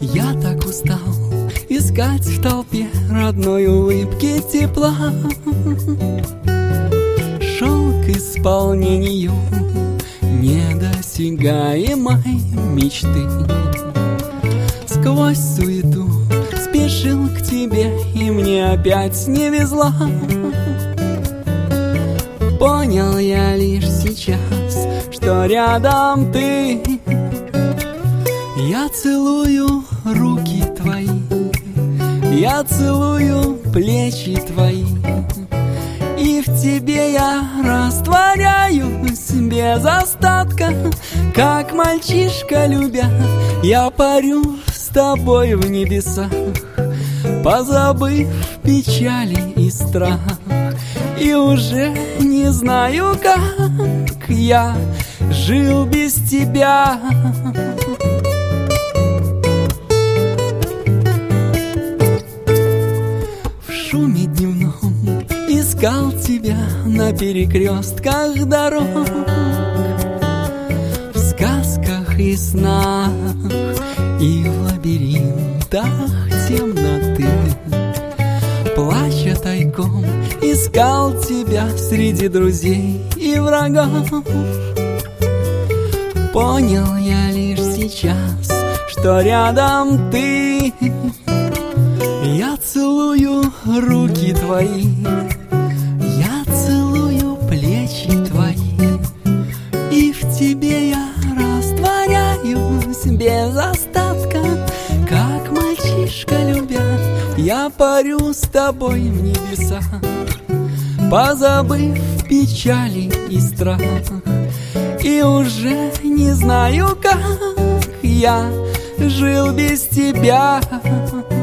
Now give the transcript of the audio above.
Я так устал искать в толпе родной улыбки тепла. Шел к исполнению недосягаемой мечты. Сквозь суету спешил к тебе, и мне опять не везло. Понял я лишь сейчас, что рядом ты. Я целую руки твои, я целую плечи твои, и в тебе я растворяюсь без остатка. Как мальчишка любя, я парю с тобой в небесах, позабыв печали и страх. И уже не знаю, как я жил без тебя. В шуме дневном искал тебя на перекрестках дорог, в сказках и снах, и в лабиринтах темноты. Плача тайком искал тебя среди друзей и врагов. Понял я лишь сейчас, что рядом ты. Я целую руки твои, я целую плечи твои, и в тебе я растворяюсь без остатка. Как мальчишка любя, я парю с тобой в небесах, позабыв печали и страх. И уже не знаю, как я жил без тебя.